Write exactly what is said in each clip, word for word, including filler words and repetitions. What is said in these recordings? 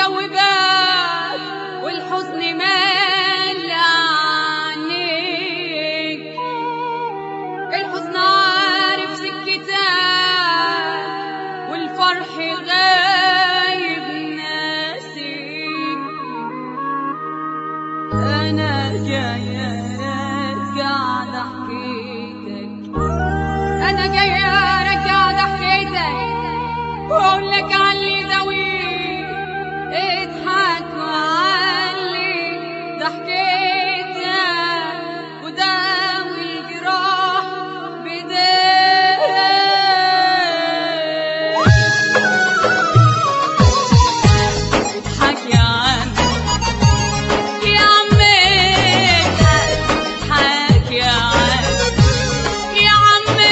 مدوبات والحزن مال عنيك. الحزن عارف سكتك والفرح غايب ناسيك. أنا جاية أرجع ضحكتك، أنا جاية أرجع ضحكتك وأقول لك علي داويك. اضحك وعلي ضحكتك وداوي الجراح بإيديك. اضحك يا عم يا عمي، اضحك يا عم يا عمي،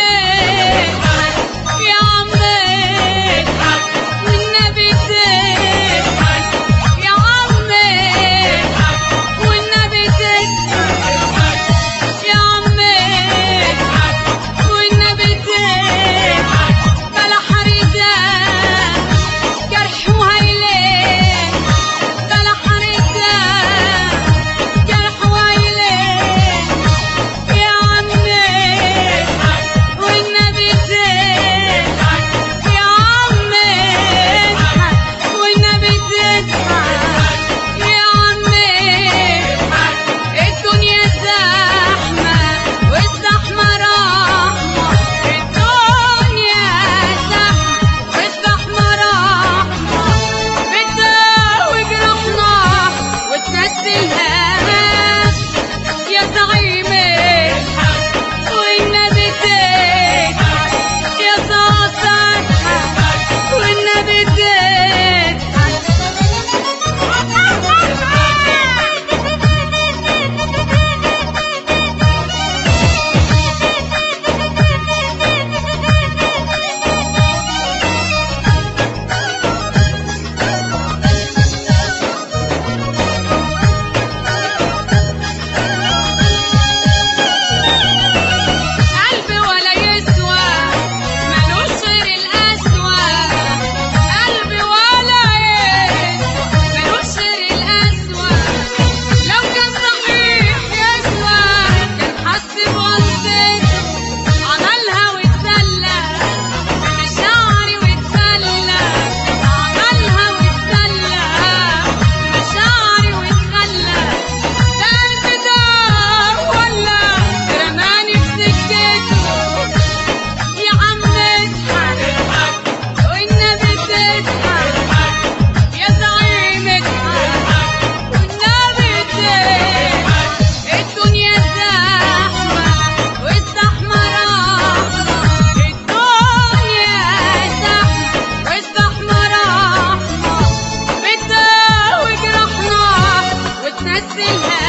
يا عمي اضحك والنبي تضحك يا عمي، والنبي تضحك يا عمي، والنبي تضحك. بلا حريدان جرح وهيلين، بلا حريدان جرح وهيلين يا عمي، والنبي تضحك يا عمي، والنبي تضحك يا عمي. الدنيا زحمة والزحمة رحمة، الدنيا زحمة والزحمة رحمة، بتداوي جرحنا وتنزل هواك يا زعيمي، والنبي تضحك يا صوتك والنبي تضحك. قلبي ولا يسوى ملوش غير القسوة، قلبي ولا يسوى ملوش غير القسوة. لو كان صحيح يسوى كان حس بغلطته، عملها واتسلى بمشاعري واتخلى، عملها واتسلى بمشاعري واتخلى. ده قلبي ده ولا رماني في سكته يا عم اضحك والنبي تضحك يا زعيم اضحك والنبي تضحك. الدنيا زحمة والزحمة رحمة، الدنيا زحمة والزحمة رحمة، بتداوي جرحنا وتنزل